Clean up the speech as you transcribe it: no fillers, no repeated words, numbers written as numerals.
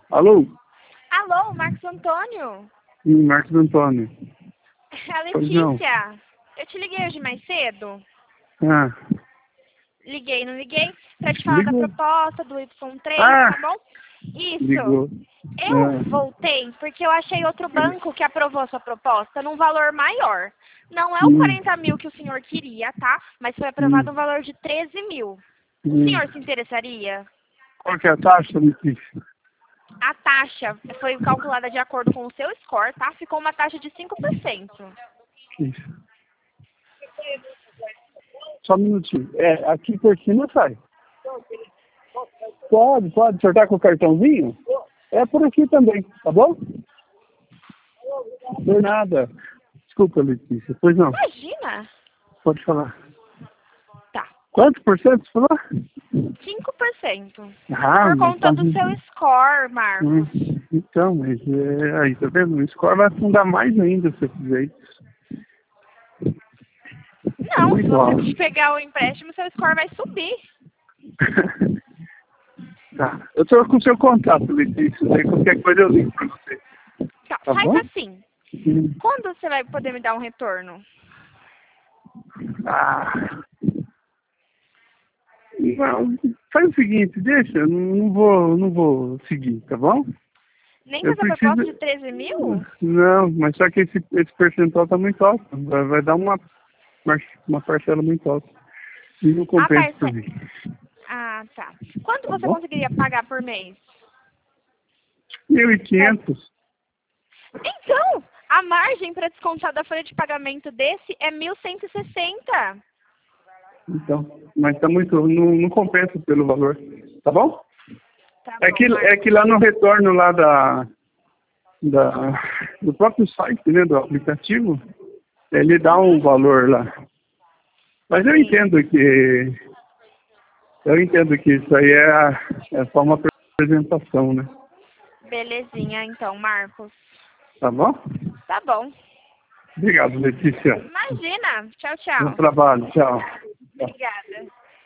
Alô? Alô, Marcos Antônio? Marcos Antônio. É a Pois não. Letícia. Eu te liguei hoje mais cedo. Ah, Liguei, não liguei? Pra te falar da ligou. proposta do Y3, Ah, tá bom? Isso. ligou. Eu voltei porque eu achei outro banco que aprovou a sua proposta num valor maior. Não é o Hum, 40 mil que o senhor queria, tá? Mas foi aprovado hum, um valor de 13 mil. O hum. senhor se interessaria? Qual que é a taxa, Letícia? A taxa foi calculada de acordo com o seu score, tá? Ficou uma taxa de 5%. Isso. Só um minutinho. É, aqui por cima sai. Pode. O senhor tá com o cartãozinho? É por aqui também, tá bom? Por nada. Desculpa, Letícia. Pois não. Imagina! Pode falar. Tá. Quantos por cento você falou? 5%. Ah, Por mas conta tá... do seu score, Marcos. Então, mas aí, tá vendo? O score vai afundar mais ainda se eu fizer isso. É Não, se muito alto. você pegar o empréstimo, seu score vai subir. Tá. Eu tô com o seu contato, Letícia. Daí qualquer coisa eu ligo pra você. Tá, Tá faz bom? assim. Hum. Quando você vai poder me dar um retorno? Ah. Não, faz o seguinte, deixa, não vou seguir, tá bom? Nem com Eu essa proposta de preciso. 13 mil? Não, mas só que esse percentual tá muito alto. Vai dar uma parcela muito alta. E não A compensa por parcela. mim. Ah, tá. Quanto Tá você bom? conseguiria pagar por mês? 1.500. Então, a margem para descontar da folha de pagamento desse é 1.160. Então, mas tá muito. Não compensa pelo valor. Tá bom? Tá É bom, que Marcos. lá no retorno lá do próprio site, né, do aplicativo, ele dá um valor lá. Mas eu Sim. entendo que isso aí é só uma apresentação, né? Belezinha, então, Marcos. Tá bom? Tá bom. Obrigado, Letícia. Imagina. Tchau, Bom tchau. trabalho. Tchau. Obrigada.